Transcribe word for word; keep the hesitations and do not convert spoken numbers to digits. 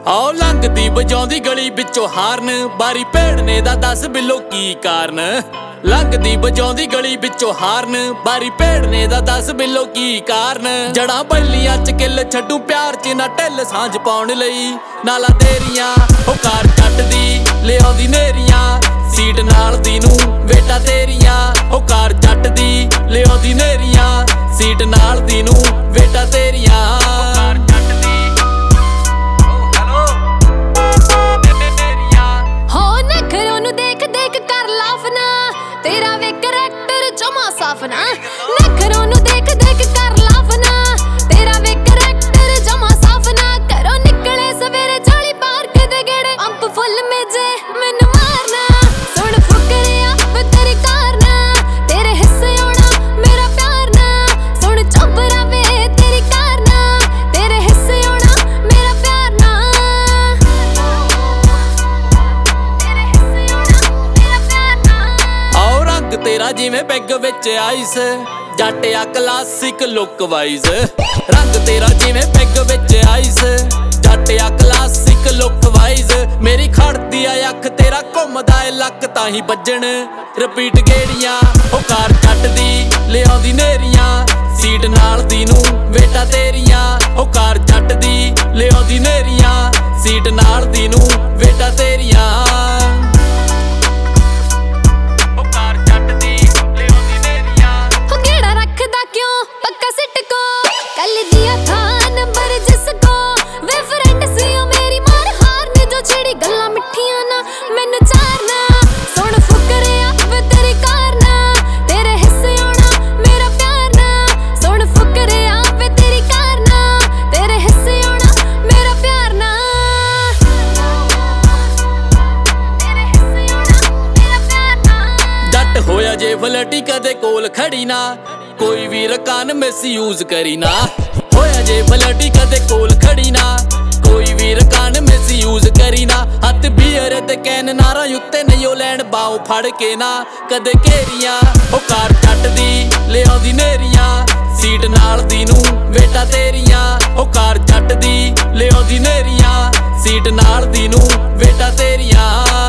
ਆਓ ਲੰਘਦੀ ਵਜਾਉਂਦੀ ਗਲੀ ਵਿੱਚੋਂ ਹਾਰਨ, ਬਾਰੀ ਭੇੜਨੇ ਦਾ ਦੱਸ ਬਿੱਲੋ ਕੀ ਕਾਰਨ। ਲੰਘਦੀ ਵਜਾਉਂਦੀ ਗਲੀ ਵਿੱਚੋਂ ਹਾਰਨ, ਬਾਰੀ ਭੇੜਨੇ ਦਾ ਦੱਸ ਬਿੱਲੋ ਕੀ ਕਾਰਨ। ਜੜਾਂ ਬੱਲੀਆਂ ਚ ਕਿੱਲ ਛੱਡੂ ਪਿਆਰ ਚ ਨਾ ਢਿੱਲ ਸਾਂਝ ਪਾਉਣ ਲਈ। ਨਾਲਾ ਤੇਰੀਆਂ ਉਹ ਕਾਰ ਚੱਟਦੀ ਲਿਆਉਂਦੀ ਨੇਰੀਆਂ, ਸੀਟ ਨਾਲ ਦੀ ਨੂੰ ਵੇਟਾ ਤੇਰੀਆਂ। ਉਹ ਕਾਰ ਚੱਟਦੀ ਲਿਆਉਂਦੀ ਨੇਰੀਆਂ, ਸੀਟ ਨਾਲ ਦੀ ਨੂੰ ਵੇਟਾ ਤੇਰੀਆਂ। तेरा वे करैक्टर जमा साफ ना, नखरों नू देख देख कर लाफ ना। तेरा वे करैक्टर जमा साफ ना, करो निकले सवेरे जाली पार्क दे गेड़े। पंप फुल में जे मैनू मारना, सुन फुकरिया वे तेरी कार ना। तेरे हिस्से आना मेरा प्यार ना, सुन चोपरा वे तेरी कार ना। तेरे हिस्से आना मेरा प्यार ना, तेरे हिस्से आना मेरा प्यार ना। तेरा जिवें पैग विच आइस, जट आ क्लासिक लुक वाइज। रंग तेरा जिवें पैग विच आइस, जट आ क्लासिक लुक वाइज। मेरी खड़दी आ अख तेरा घुमदा ए लक ताही बजन। रिपीट गेड़ियां ओ कार चटदी लिआउंदी नेरियां, सीट नाल दी नू वेटा तेरियां। ओ कार चटदी लिआउंदी नेरियां, सीट नाल दी नू वेटा तेरियां। होया जे फलटी कदे कोल खड़ी ना, कोई भी रकान मिस यूज करी ना। होया जे फलटी कदे कोल खड़ी ना, कोई भी रकान मिस यूज करी ना। हथ बीयर ते कैन नारा उत्ते नहीं ओ लैन बाओ फड़ के ना। कदे घेरियां ओ कार चटदी लिआउंदी नेरियां, सीट नाल दी नू वेटा तेरियां। ओ कार चटदी लिआउंदी नेरियां, सीट नाल दी नू वेटा तेरियां।